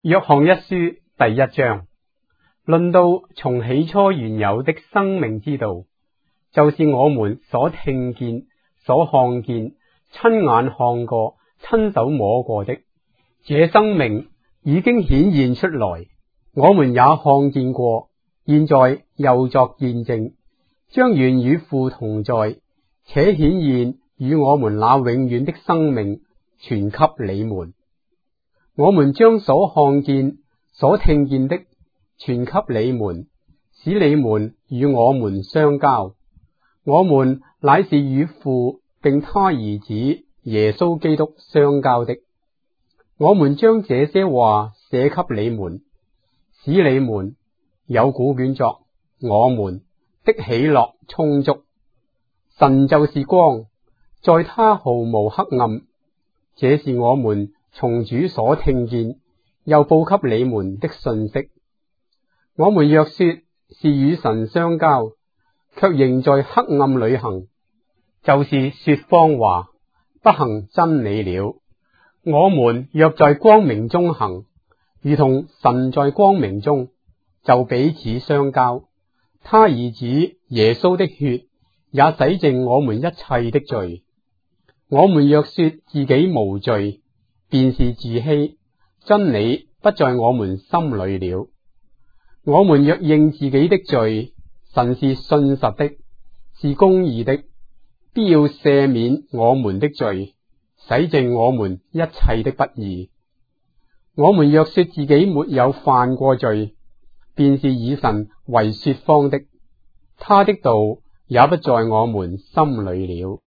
約翰一書第一章，論到從起初原有的生命之道，就是我們所聽見、所看見、親眼看過、親手摸過的。這生命已經顯現出來，我們也看見過，現在又作見證，將原與父同在，且顯現與我們那永遠的生命傳給你們。我們將所看見、所聽見的傳給你們，使你們與我們相交。我們乃是與父並他兒子耶穌基督相交的。我們將這些話寫給你們，使你們有古卷作我們的喜樂充足。神就是光，在他毫無黑暗。這是我們從主所聽見又報給你們的信息。我們若說是與神相交，卻仍在黑暗裏行，就是說謊話，不行真理了。我們若在光明中行，如同神在光明中，就彼此相交。他兒子耶穌的血也洗淨我們一切的罪。我們若說自己無罪，便是自欺，真理不在我們心裏了。我們若認自己的罪，神是信實的，是公義的，必要赦免我們的罪，洗淨我們一切的不義。我們若說自己沒有犯過罪，便是以神為說謊的，他的道也不在我們心裏了。